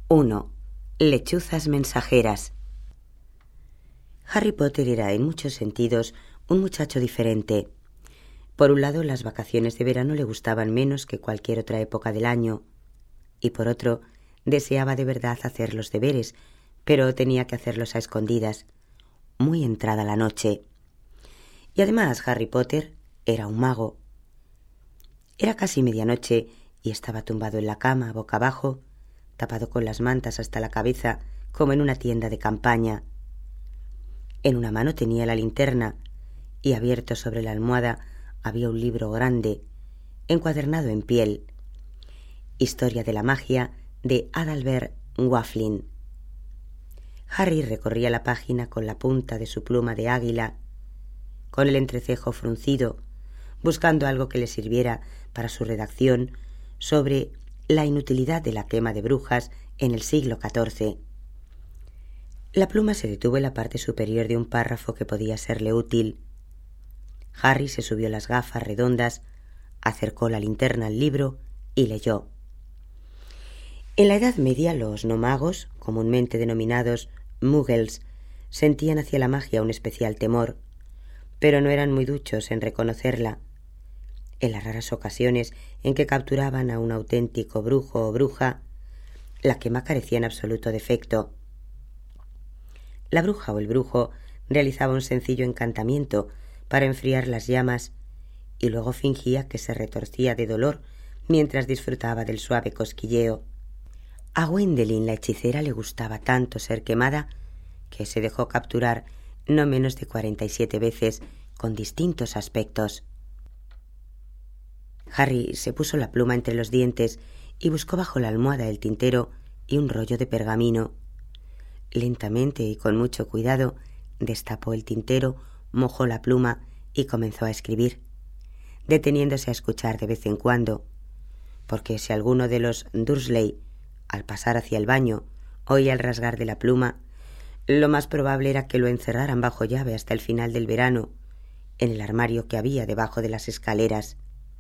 1. Lechuzas mensajeras. Harry Potter era en muchos sentidos un muchacho diferente. Por un lado, las vacaciones de verano le gustaban menos que cualquier otra época del año, y por otro, deseaba de verdad hacer los deberes, pero tenía que hacerlos a escondidas, muy entrada la noche. Y además Harry Potter era un mago. Era casi medianoche y estaba tumbado en la cama, boca abajo, tapado con las mantas hasta la cabeza, como en una tienda de campaña. En una mano tenía la linterna y abierto sobre la almohada había un libro grande, encuadernado en piel. Historia de la magia de Adalbert Wafflin. Harry recorría la página con la punta de su pluma de águila, con el entrecejo fruncido, buscando algo que le sirviera para su redacción sobre la inutilidad de la quema de brujas en el siglo XIV. La pluma se detuvo en la parte superior de un párrafo que podía serle útil. Harry se subió las gafas redondas, acercó la linterna al libro y leyó. En la Edad Media los no magos, comúnmente denominados muggles, sentían hacia la magia un especial temor, pero no eran muy duchos en reconocerla. En las raras ocasiones en que capturaban a un auténtico brujo o bruja, la quema carecía en absoluto de efecto. La bruja o el brujo realizaba un sencillo encantamiento para enfriar las llamas y luego fingía que se retorcía de dolor mientras disfrutaba del suave cosquilleo. A Gwendoline, la hechicera, le gustaba tanto ser quemada que se dejó capturar no menos de 47 veces con distintos aspectos. Harry se puso la pluma entre los dientes y buscó bajo la almohada el tintero y un rollo de pergamino. Lentamente y con mucho cuidado destapó el tintero, mojó la pluma y comenzó a escribir, deteniéndose a escuchar de vez en cuando, porque si alguno de los Dursley, al pasar hacia el baño, oía el rasgar de la pluma, lo más probable era que lo encerraran bajo llave hasta el final del verano, en el armario que había debajo de las escaleras.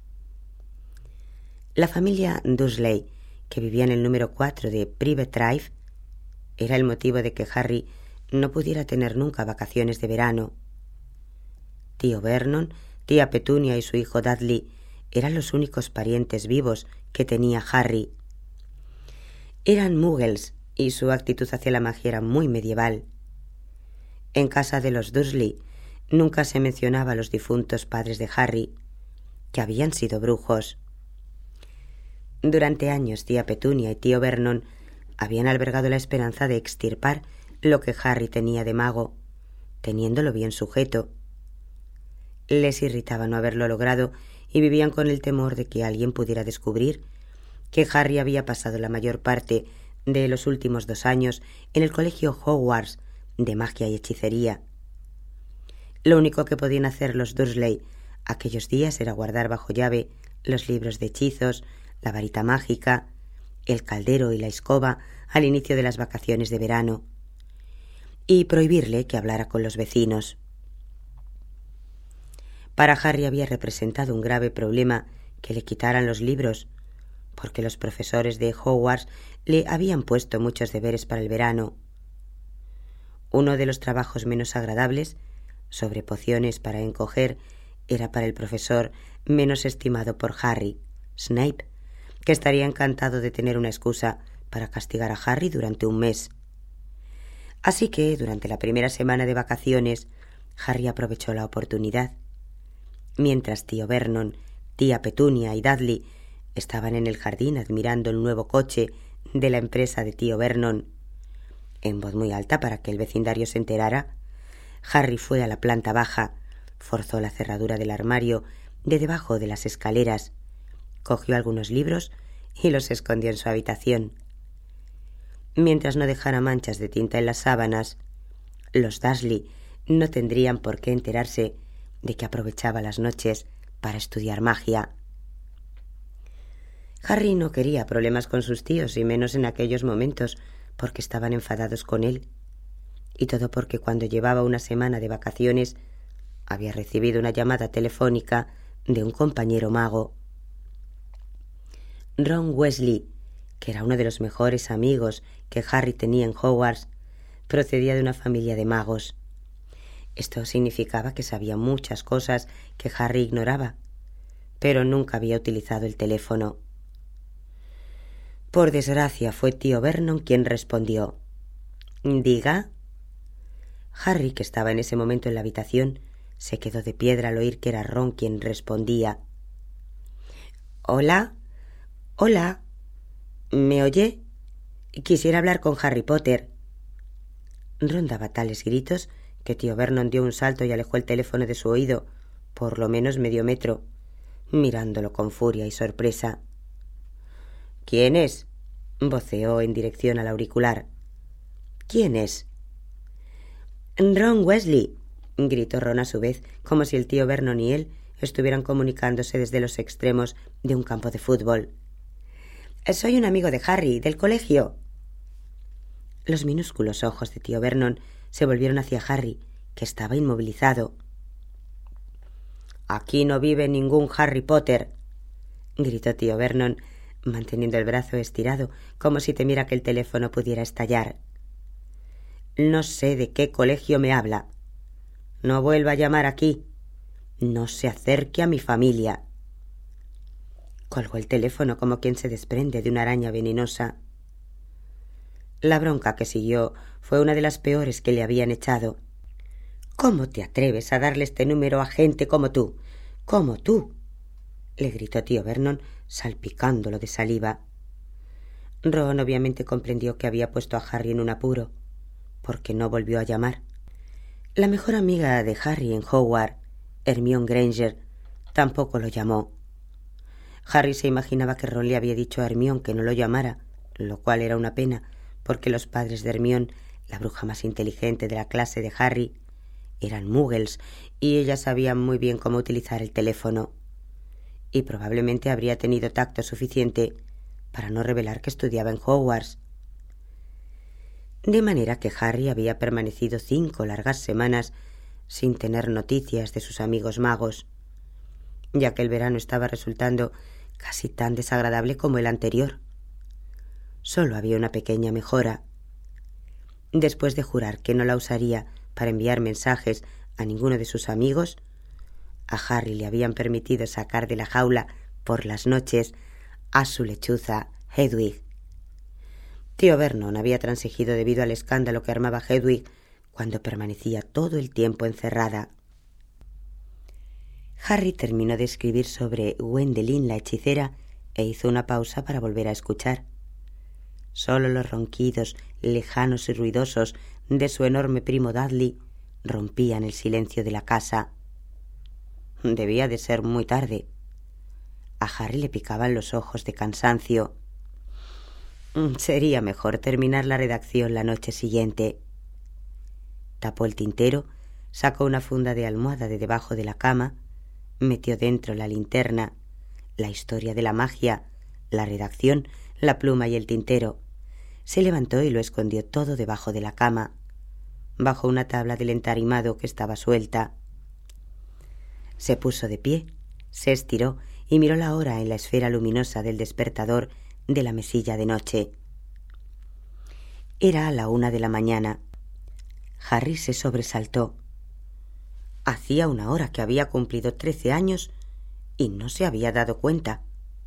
La familia Dursley, que vivía en el número 4 de Privet Drive, era el motivo de que Harry no pudiera tener nunca vacaciones de verano. Tío Vernon, tía Petunia y su hijo Dudley eran los únicos parientes vivos que tenía Harry. Eran muggles y su actitud hacia la magia era muy medieval. En casa de los Dursley nunca se mencionaba a los difuntos padres de Harry, que habían sido brujos. Durante años tía Petunia y tío Vernon habían albergado la esperanza de extirpar lo que Harry tenía de mago, teniéndolo bien sujeto. Les irritaba no haberlo logrado y vivían con el temor de que alguien pudiera descubrir que Harry había pasado la mayor parte de los últimos 2 años en el colegio Hogwarts de magia y hechicería. Lo único que podían hacer los Dursley aquellos días era guardar bajo llave los libros de hechizos, la varita mágica, el caldero y la escoba al inicio de las vacaciones de verano, y prohibirle que hablara con los vecinos. Para Harry había representado un grave problema que le quitaran los libros, porque los profesores de Hogwarts le habían puesto muchos deberes para el verano. Uno de los trabajos menos agradables, sobre pociones para encoger, era para el profesor menos estimado por Harry, Snape, que estaría encantado de tener una excusa para castigar a Harry durante un mes. Así que, durante la primera semana de vacaciones, Harry aprovechó la oportunidad. Mientras tío Vernon, tía Petunia y Dudley estaban en el jardín admirando el nuevo coche de la empresa de tío Vernon, en voz muy alta para que el vecindario se enterara, Harry fue a la planta baja, forzó la cerradura del armario de debajo de las escaleras, cogió algunos libros y los escondió en su habitación. Mientras no dejara manchas de tinta en las sábanas, los Dursley no tendrían por qué enterarse de que aprovechaba las noches para estudiar magia. Harry no quería problemas con sus tíos, y menos en aquellos momentos, porque estaban enfadados con él, y todo porque cuando llevaba una semana de vacaciones había recibido una llamada telefónica de un compañero mago. Ron Weasley, que era uno de los mejores amigos que Harry tenía en Hogwarts, procedía de una familia de magos. Esto significaba que sabía muchas cosas que Harry ignoraba, pero nunca había utilizado el teléfono. Por desgracia, fue tío Vernon quien respondió. «¿Diga?» Harry, que estaba en ese momento en la habitación, se quedó de piedra al oír que era Ron quien respondía. «¿Hola? ¿Hola? ¿Me oye? Quisiera hablar con Harry Potter». Ron daba tales gritos que tío Vernon dio un salto y alejó el teléfono de su oído, por lo menos medio metro, mirándolo con furia y sorpresa. «¿Quién es?», voceó en dirección al auricular. «¿Quién es?». «Ron Weasley», gritó Ron a su vez, como si el tío Vernon y él estuvieran comunicándose desde los extremos de un campo de fútbol. «Soy un amigo de Harry, del colegio». Los minúsculos ojos de tío Vernon se volvieron hacia Harry, que estaba inmovilizado. «Aquí no vive ningún Harry Potter», gritó tío Vernon, manteniendo el brazo estirado como si temiera que el teléfono pudiera estallar. «No sé de qué colegio me habla. No vuelva a llamar aquí. No se acerque a mi familia». Colgó el teléfono como quien se desprende de una araña venenosa. La bronca que siguió fue una de las peores que le habían echado. «¿Cómo te atreves a darle este número a gente como tú? ¡Como tú!», le gritó tío Vernon, salpicándolo de saliva. Ron obviamente comprendió que había puesto a Harry en un apuro, porque no volvió a llamar. La mejor amiga de Harry en Hogwarts, Hermione Granger, tampoco lo llamó. Harry se imaginaba que Ron le había dicho a Hermione que no lo llamara, lo cual era una pena, porque los padres de Hermione, la bruja más inteligente de la clase de Harry, eran muggles y ella sabía muy bien cómo utilizar el teléfono, y probablemente habría tenido tacto suficiente para no revelar que estudiaba en Hogwarts. De manera que Harry había permanecido 5 largas semanas sin tener noticias de sus amigos magos, ya que el verano estaba resultando casi tan desagradable como el anterior. Solo había una pequeña mejora. Después de jurar que no la usaría para enviar mensajes a ninguno de sus amigos, a Harry le habían permitido sacar de la jaula por las noches a su lechuza Hedwig. Tío Vernon había transigido debido al escándalo que armaba Hedwig cuando permanecía todo el tiempo encerrada. Harry terminó de escribir sobre Gwendoline la hechicera e hizo una pausa para volver a escuchar. Solo los ronquidos lejanos y ruidosos de su enorme primo Dudley rompían el silencio de la casa. Debía de ser muy tarde. A Harry le picaban los ojos de cansancio. Sería mejor terminar la redacción la noche siguiente. Tapó el tintero, sacó una funda de almohada de debajo de la cama, metió dentro la linterna, la historia de la magia, la redacción, la pluma y el tintero. Se levantó y lo escondió todo debajo de la cama, bajo una tabla del entarimado que estaba suelta. Se puso de pie, se estiró y miró la hora en la esfera luminosa del despertador de la mesilla de noche. Era la 1 de la mañana. Harry se sobresaltó. Hacía una hora que había cumplido 13 años y no se había dado cuenta.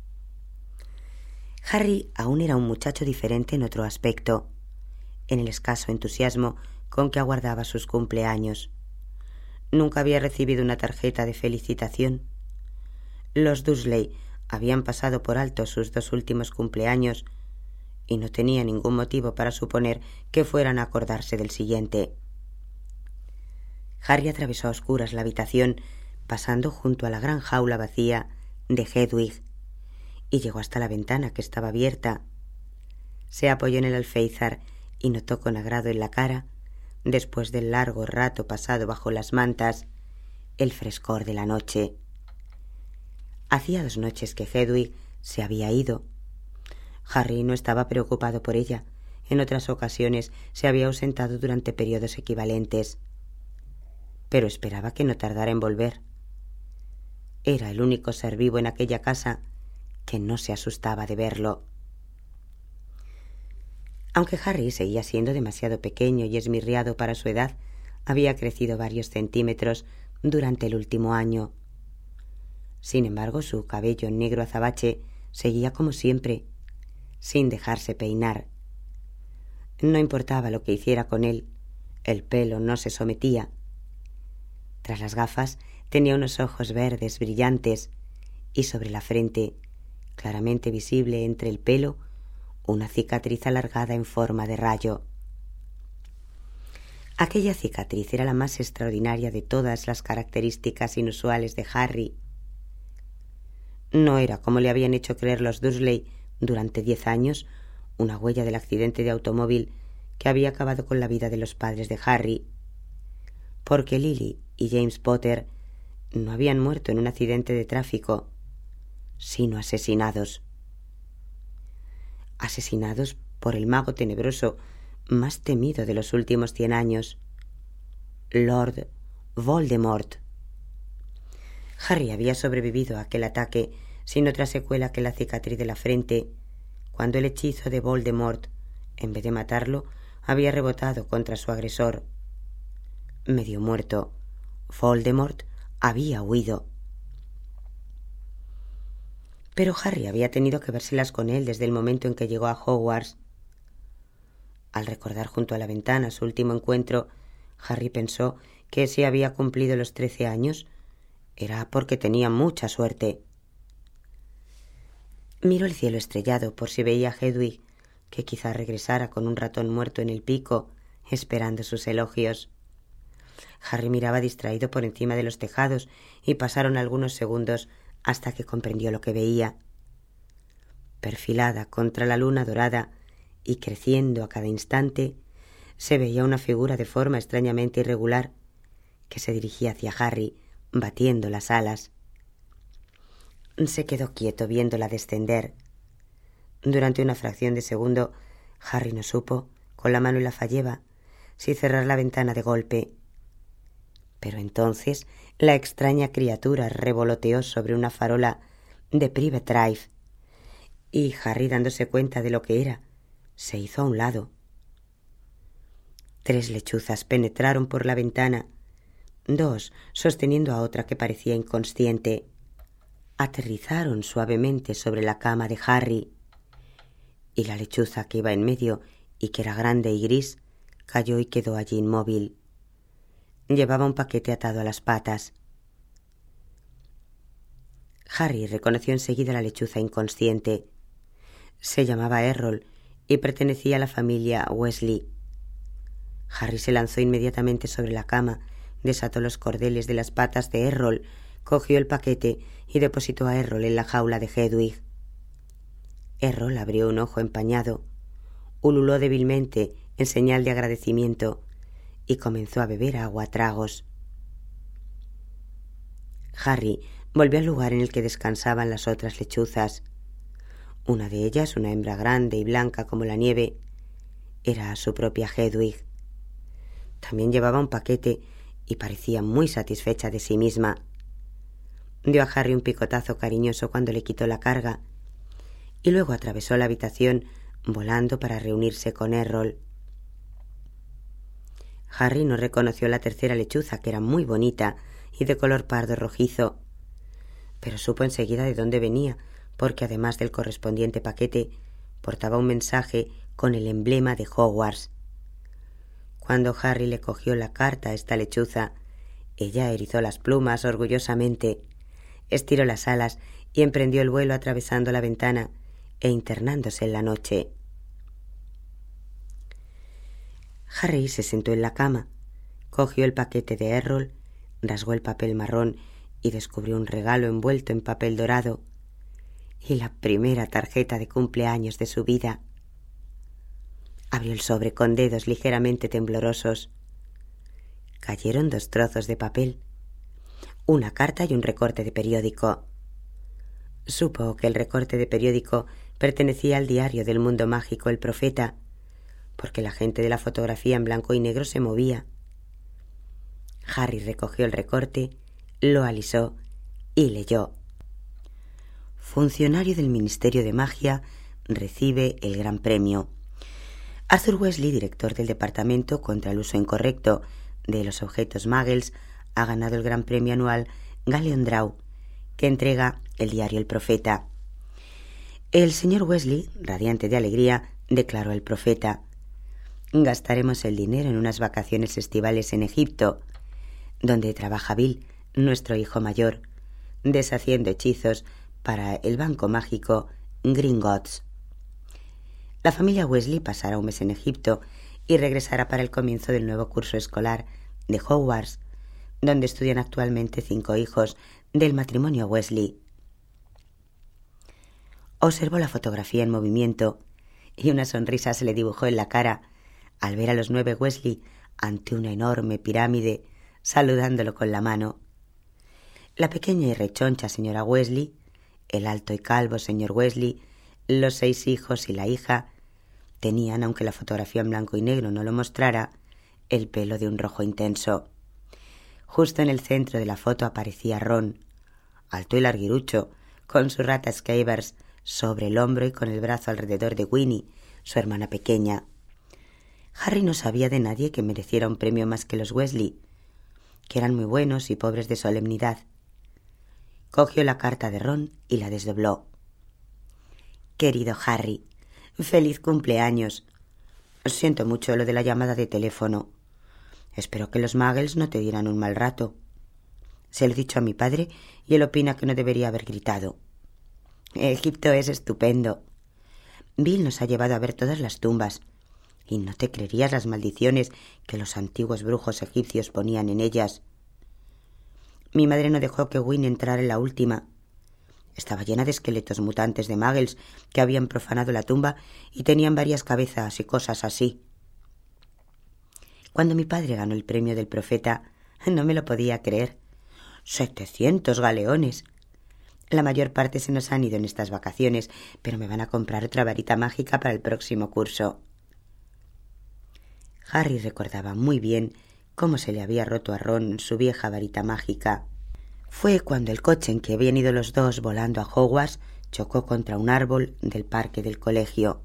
Harry aún era un muchacho diferente en otro aspecto, en el escaso entusiasmo con que aguardaba sus cumpleaños. Nunca había recibido una tarjeta de felicitación. Los Dursley habían pasado por alto sus 2 últimos cumpleaños y no tenía ningún motivo para suponer que fueran a acordarse del siguiente. Harry atravesó a oscuras la habitación, pasando junto a la gran jaula vacía de Hedwig, y llegó hasta la ventana que estaba abierta. Se apoyó en el alféizar y notó con agrado en la cara, después del largo rato pasado bajo las mantas, el frescor de la noche. Hacía 2 noches que Hedwig se había ido. Harry no estaba preocupado por ella. En otras ocasiones se había ausentado durante periodos equivalentes, pero esperaba que no tardara en volver. Era el único ser vivo en aquella casa que no se asustaba de verlo. Aunque Harry seguía siendo demasiado pequeño y esmirriado para su edad, había crecido varios centímetros durante el último año. Sin embargo, su cabello negro azabache seguía como siempre, sin dejarse peinar. No importaba lo que hiciera con él, el pelo no se sometía. Tras las gafas tenía unos ojos verdes brillantes y sobre la frente, claramente visible entre el pelo, una cicatriz alargada en forma de rayo. Aquella cicatriz era la más extraordinaria de todas las características inusuales de Harry. No era, como le habían hecho creer los Dursley durante 10 años, una huella del accidente de automóvil que había acabado con la vida de los padres de Harry, porque Lily y James Potter no habían muerto en un accidente de tráfico, sino asesinados. Asesinados por el mago tenebroso más temido de los últimos 100 años, Lord Voldemort. Harry había sobrevivido a aquel ataque sin otra secuela que la cicatriz de la frente, cuando el hechizo de Voldemort, en vez de matarlo, había rebotado contra su agresor. Medio muerto, Voldemort había huido. Pero Harry había tenido que vérselas con él desde el momento en que llegó a Hogwarts. Al recordar junto a la ventana su último encuentro, Harry pensó que si había cumplido los 13 años, era porque tenía mucha suerte. Miró el cielo estrellado por si veía a Hedwig, que quizá regresara con un ratón muerto en el pico, esperando sus elogios. Harry miraba distraído por encima de los tejados y pasaron algunos segundos hasta que comprendió lo que veía. Perfilada contra la luna dorada y creciendo a cada instante, se veía una figura de forma extrañamente irregular que se dirigía hacia Harry, batiendo las alas. Se quedó quieto viéndola descender. Durante una fracción de segundo, Harry no supo, con la mano en la falleba, si cerrar la ventana de golpe. Pero entonces la extraña criatura revoloteó sobre una farola de Privet Drive y Harry, dándose cuenta de lo que era, se hizo a un lado. 3 lechuzas penetraron por la ventana, 2 sosteniendo a otra que parecía inconsciente. Aterrizaron suavemente sobre la cama de Harry y la lechuza que iba en medio y que era grande y gris cayó y quedó allí inmóvil. Llevaba un paquete atado a las patas. Harry reconoció enseguida la lechuza inconsciente. Se llamaba Errol y pertenecía a la familia Weasley. Harry se lanzó inmediatamente sobre la cama, desató los cordeles de las patas de Errol, cogió el paquete y depositó a Errol en la jaula de Hedwig. Errol abrió un ojo empañado, ululó débilmente en señal de agradecimiento y comenzó a beber agua a tragos. Harry volvió al lugar en el que descansaban las otras lechuzas. Una de ellas, una hembra grande y blanca como la nieve, era su propia Hedwig. También llevaba un paquete y parecía muy satisfecha de sí misma. Dio a Harry un picotazo cariñoso cuando le quitó la carga y luego atravesó la habitación volando para reunirse con Errol. Harry no reconoció la tercera lechuza, que era muy bonita y de color pardo rojizo, pero supo enseguida de dónde venía, porque además del correspondiente paquete, portaba un mensaje con el emblema de Hogwarts. Cuando Harry le cogió la carta a esta lechuza, ella erizó las plumas orgullosamente, estiró las alas y emprendió el vuelo atravesando la ventana e internándose en la noche. Harry se sentó en la cama, cogió el paquete de Errol, rasgó el papel marrón y descubrió un regalo envuelto en papel dorado y la primera tarjeta de cumpleaños de su vida. Abrió el sobre con dedos ligeramente temblorosos. Cayeron 2 trozos de papel, una carta y un recorte de periódico. Supo que el recorte de periódico pertenecía al diario del mundo mágico El Profeta, porque la gente de la fotografía en blanco y negro se movía. Harry recogió el recorte, lo alisó y leyó: Funcionario del Ministerio de Magia recibe el gran premio. Arthur Weasley, director del Departamento contra el Uso Incorrecto de los Objetos Muggles, ha ganado el gran premio anual Galleon Draw, que entrega el diario El Profeta. El señor Weasley, radiante de alegría, declaró al Profeta: «Gastaremos el dinero en unas vacaciones estivales en Egipto, donde trabaja Bill, nuestro hijo mayor, deshaciendo hechizos para el banco mágico Gringotts. La familia Weasley pasará un mes en Egipto y regresará para el comienzo del nuevo curso escolar de Hogwarts, donde estudian actualmente 5 hijos del matrimonio Weasley». Observó la fotografía en movimiento y una sonrisa se le dibujó en la cara al ver a los 9 Weasley ante una enorme pirámide, saludándolo con la mano. La pequeña y rechoncha señora Weasley, el alto y calvo señor Weasley, los 6 hijos y la hija tenían, aunque la fotografía en blanco y negro no lo mostrara, el pelo de un rojo intenso. Justo en el centro de la foto aparecía Ron, alto y larguirucho, con su rata Scabbers sobre el hombro y con el brazo alrededor de Winnie, su hermana pequeña. Harry no sabía de nadie que mereciera un premio más que los Weasley, que eran muy buenos y pobres de solemnidad. Cogió la carta de Ron y la desdobló. «Querido Harry, feliz cumpleaños. Siento mucho lo de la llamada de teléfono. Espero que los Muggles no te dieran un mal rato. Se lo he dicho a mi padre y él opina que no debería haber gritado. Egipto es estupendo. Bill nos ha llevado a ver todas las tumbas y no te creerías las maldiciones que los antiguos brujos egipcios ponían en ellas. Mi madre no dejó que Winnie entrara en la última. Estaba llena de esqueletos mutantes de Muggles que habían profanado la tumba y tenían varias cabezas y cosas así. Cuando mi padre ganó el premio del Profeta, no me lo podía creer. 700 galeones. La mayor parte se nos han ido en estas vacaciones, pero me van a comprar otra varita mágica para el próximo curso». Harry recordaba muy bien cómo se le había roto a Ron su vieja varita mágica. Fue cuando el coche en que habían ido los dos volando a Hogwarts chocó contra un árbol del parque del colegio.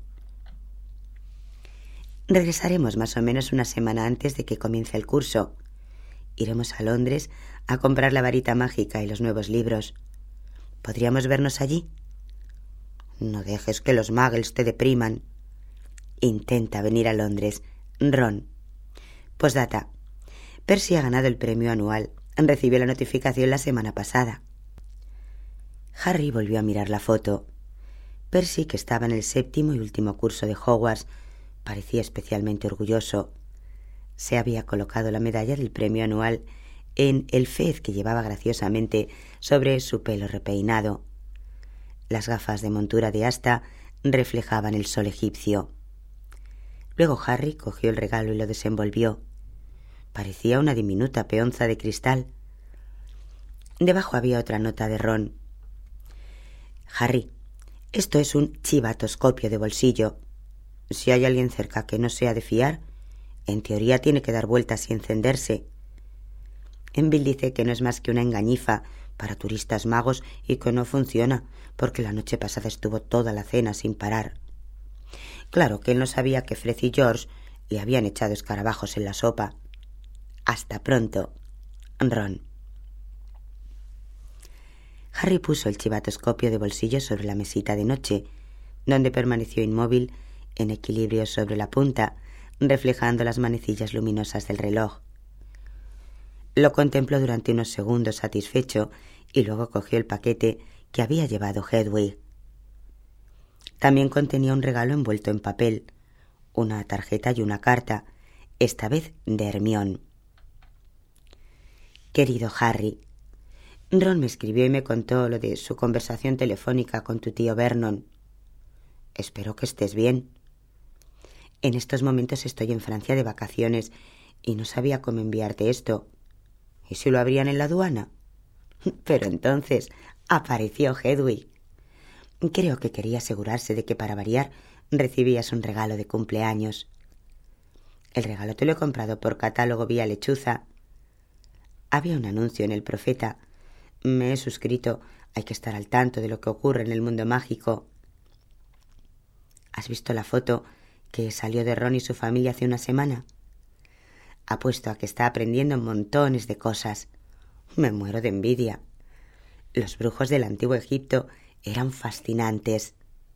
«Regresaremos más o menos una semana antes de que comience el curso. Iremos a Londres a comprar la varita mágica y los nuevos libros. ¿Podríamos vernos allí?» «No dejes que los Muggles te depriman. Intenta venir a Londres, Ron». Postdata. Percy ha ganado el premio anual. Recibió la notificación la semana pasada. Harry volvió a mirar la foto. Percy, que estaba en el 7º y último curso de Hogwarts, parecía especialmente orgulloso. Se había colocado la medalla del premio anual en el fez que llevaba graciosamente sobre su pelo repeinado. Las gafas de montura de asta reflejaban el sol egipcio. Luego Harry cogió el regalo y lo desenvolvió. Parecía una diminuta peonza de cristal. Debajo había otra nota de Ron. «Harry, esto es un chivatoscopio de bolsillo. Si hay alguien cerca que no sea de fiar, en teoría tiene que dar vueltas y encenderse. Bill dice que no es más que una engañifa para turistas magos y que no funciona porque la noche pasada estuvo toda la cena sin parar. Claro que él no sabía que Fred y George le habían echado escarabajos en la sopa. Hasta pronto, Ron». Harry puso el chivatoscopio de bolsillo sobre la mesita de noche, donde permaneció inmóvil, en equilibrio sobre la punta, reflejando las manecillas luminosas del reloj. Lo contempló durante unos segundos satisfecho y luego cogió el paquete que había llevado Hedwig. También contenía un regalo envuelto en papel, una tarjeta y una carta, esta vez de Hermione. «Querido Harry, Ron me escribió y me contó lo de su conversación telefónica con tu tío Vernon. Espero que estés bien. En estos momentos estoy en Francia de vacaciones y no sabía cómo enviarte esto. ¿Y si lo abrían en la aduana?» Pero entonces apareció Hedwig. Creo que quería asegurarse de que, para variar, recibías un regalo de cumpleaños. El regalo te lo he comprado por catálogo vía lechuza. Había un anuncio en El Profeta. Me he suscrito. Hay que estar al tanto de lo que ocurre en el mundo mágico. ¿Has visto la foto que salió de Ron y su familia hace una semana? Apuesto a que está aprendiendo montones de cosas. Me muero de envidia. Los brujos del antiguo Egipto eran fascinantes.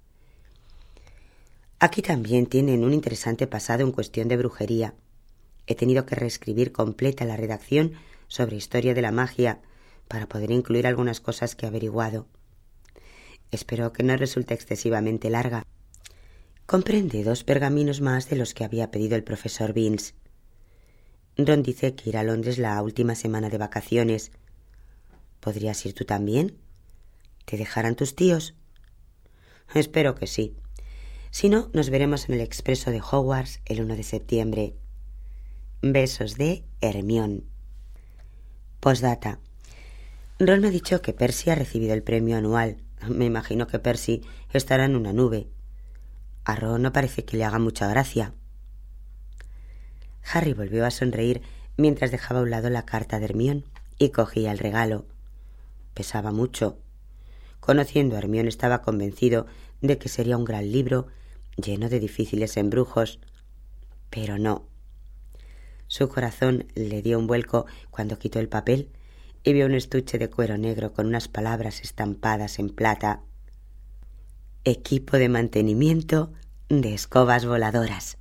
Aquí también tienen un interesante pasado en cuestión de brujería. He tenido que reescribir completa la redacción sobre historia de la magia para poder incluir algunas cosas que he averiguado. Espero que no resulte excesivamente larga. Comprende 2 pergaminos más de los que había pedido el profesor Binns. Ron dice que irá a Londres la última semana de vacaciones. ¿Podrías ir tú también? ¿Te dejarán tus tíos? Espero que sí. Si no, nos veremos en el expreso de Hogwarts el 1 de septiembre. Besos de Hermione. Postdata. Ron me ha dicho que Percy ha recibido el premio anual. Me imagino que Percy estará en una nube. A Ron no parece que le haga mucha gracia. Harry volvió a sonreír mientras dejaba a un lado la carta de Hermione y cogía el regalo. Pesaba mucho. Conociendo a Hermione estaba convencido de que sería un gran libro lleno de difíciles embrujos. Pero no. Su corazón le dio un vuelco cuando quitó el papel y vio un estuche de cuero negro con unas palabras estampadas en plata. Equipo de mantenimiento de escobas voladoras.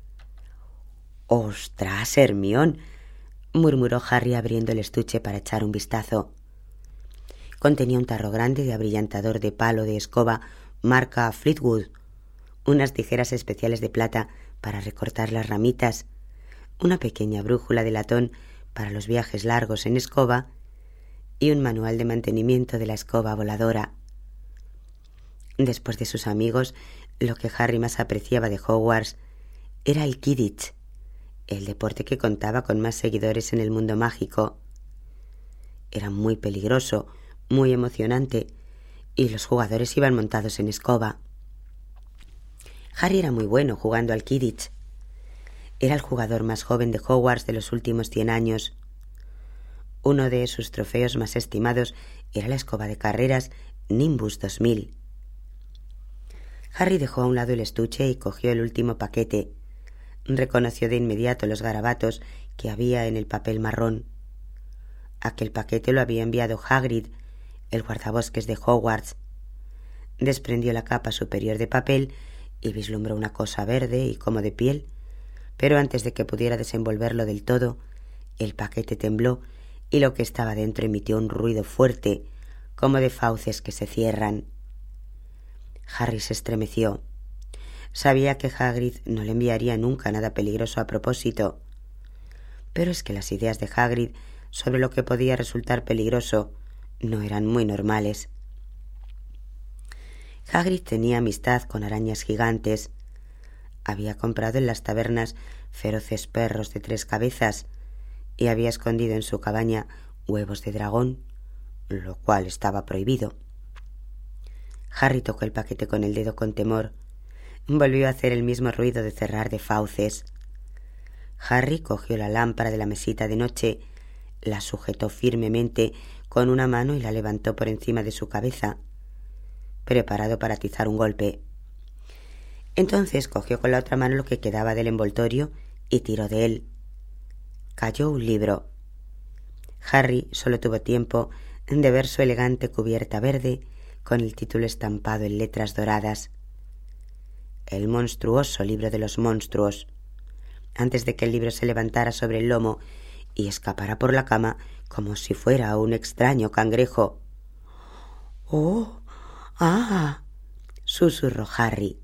¡Ostras, Hermione!, murmuró Harry abriendo el estuche para echar un vistazo. Contenía un tarro grande de abrillantador de palo de escoba marca Fleetwood, unas tijeras especiales de plata para recortar las ramitas, una pequeña brújula de latón para los viajes largos en escoba y un manual de mantenimiento de la escoba voladora. Después de sus amigos, lo que Harry más apreciaba de Hogwarts era el Quidditch, el deporte que contaba con más seguidores en el mundo mágico. Era muy peligroso, muy emocionante, y los jugadores iban montados en escoba. Harry era muy bueno jugando al Quidditch. Era el jugador más joven de Hogwarts de los últimos 100 años. Uno de sus trofeos más estimados era la escoba de carreras Nimbus 2000. Harry dejó a un lado el estuche y cogió el último paquete. Reconoció de inmediato los garabatos que había en el papel marrón. Aquel paquete lo había enviado Hagrid, el guardabosques de Hogwarts. Desprendió la capa superior de papel y vislumbró una cosa verde y como de piel, pero antes de que pudiera desenvolverlo del todo, el paquete tembló y lo que estaba dentro emitió un ruido fuerte, como de fauces que se cierran. Harry se estremeció. Sabía que Hagrid no le enviaría nunca nada peligroso a propósito, pero es que las ideas de Hagrid sobre lo que podía resultar peligroso no eran muy normales. Hagrid tenía amistad con arañas gigantes. Había comprado en las tabernas feroces perros de 3 cabezas y había escondido en su cabaña huevos de dragón, lo cual estaba prohibido. Harry tocó el paquete con el dedo con temor. Volvió a hacer el mismo ruido de cerrar de fauces. Harry cogió la lámpara de la mesita de noche, la sujetó firmemente con una mano y la levantó por encima de su cabeza, preparado para atizar un golpe. Entonces cogió con la otra mano lo que quedaba del envoltorio y tiró de él. Cayó un libro. Harry solo tuvo tiempo de ver su elegante cubierta verde con el título estampado en letras doradas. El monstruoso libro de los monstruos, antes de que el libro se levantara sobre el lomo y escapara por la cama como si fuera un extraño cangrejo. «¡Oh! ¡Ah!», susurró Harry.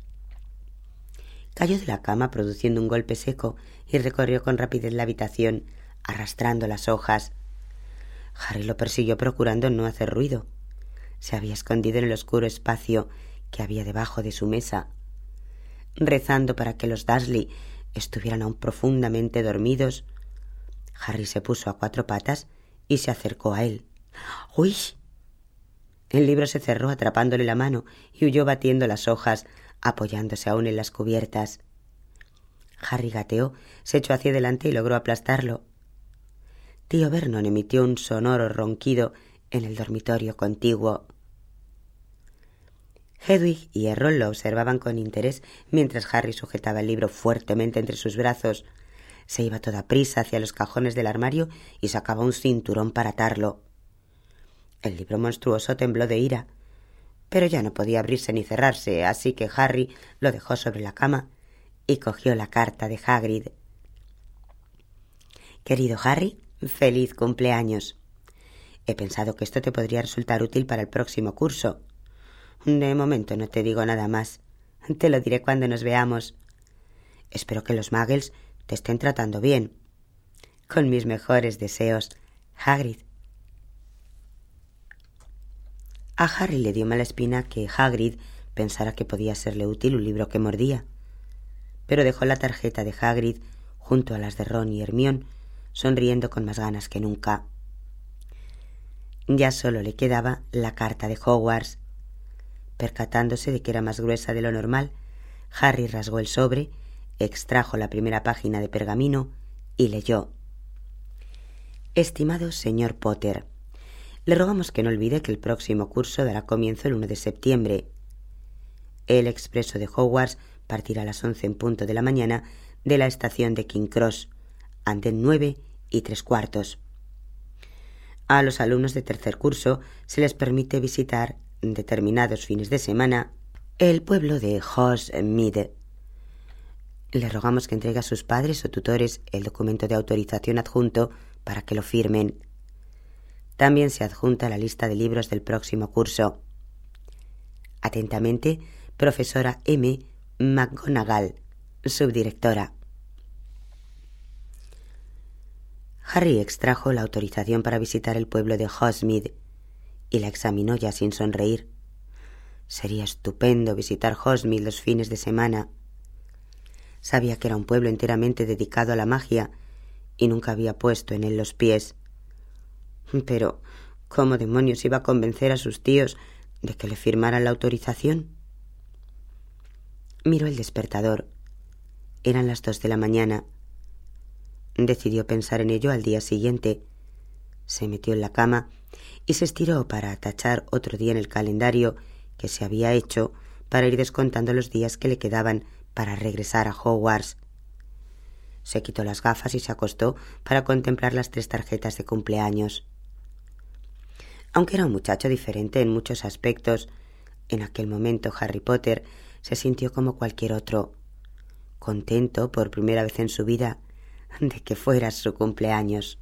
Cayó de la cama produciendo un golpe seco y recorrió con rapidez la habitación, arrastrando las hojas. Harry lo persiguió procurando no hacer ruido. Se había escondido en el oscuro espacio que había debajo de su mesa. Rezando para que los Dursley estuvieran aún profundamente dormidos, Harry se puso a 4 patas y se acercó a él. ¡Uy! El libro se cerró atrapándole la mano y huyó batiendo las hojas, apoyándose aún en las cubiertas. Harry gateó, se echó hacia adelante y logró aplastarlo. Tío Vernon emitió un sonoro ronquido en el dormitorio contiguo. Hedwig y Errol lo observaban con interés mientras Harry sujetaba el libro fuertemente entre sus brazos. Se iba a toda prisa hacia los cajones del armario y sacaba un cinturón para atarlo. El libro monstruoso tembló de ira, pero ya no podía abrirse ni cerrarse, así que Harry lo dejó sobre la cama y cogió la carta de Hagrid. Querido Harry, feliz cumpleaños. He pensado que esto te podría resultar útil para el próximo curso. De momento no te digo nada más. Te lo diré cuando nos veamos. Espero que los Muggles te estén tratando bien. Con mis mejores deseos, Hagrid. A Harry le dio mala espina que Hagrid pensara que podía serle útil un libro que mordía, pero dejó la tarjeta de Hagrid junto a las de Ron y Hermione, sonriendo con más ganas que nunca. Ya solo le quedaba la carta de Hogwarts. Percatándose de que era más gruesa de lo normal, Harry rasgó el sobre, extrajo la primera página de pergamino y leyó: Estimado señor Potter, le rogamos que no olvide que el próximo curso dará comienzo el 1 de septiembre. El expreso de Hogwarts partirá a las 11 en punto de la mañana de la estación de King Cross, andén 9 3/4. A los alumnos de tercer curso se les permite visitar en determinados fines de semana el pueblo de Hogsmeade. Le rogamos que entregue a sus padres o tutores el documento de autorización adjunto para que lo firmen. También se adjunta la lista de libros del próximo curso. Atentamente, profesora M. McGonagall, subdirectora. Harry extrajo la autorización para visitar el pueblo de Hogsmeade y la examinó ya sin sonreír. Sería estupendo visitar Hogsmeade los fines de semana. Sabía que era un pueblo enteramente dedicado a la magia y nunca había puesto en él los pies. Pero, ¿cómo demonios iba a convencer a sus tíos de que le firmaran la autorización? Miró el despertador. Eran las 2 de la mañana. Decidió pensar en ello al día siguiente. Se metió en la cama y se estiró para tachar otro día en el calendario que se había hecho para ir descontando los días que le quedaban para regresar a Hogwarts. Se quitó las gafas y se acostó para contemplar las 3 tarjetas de cumpleaños. Aunque era un muchacho diferente en muchos aspectos, en aquel momento Harry Potter se sintió como cualquier otro, contento por primera vez en su vida de que fuera su cumpleaños.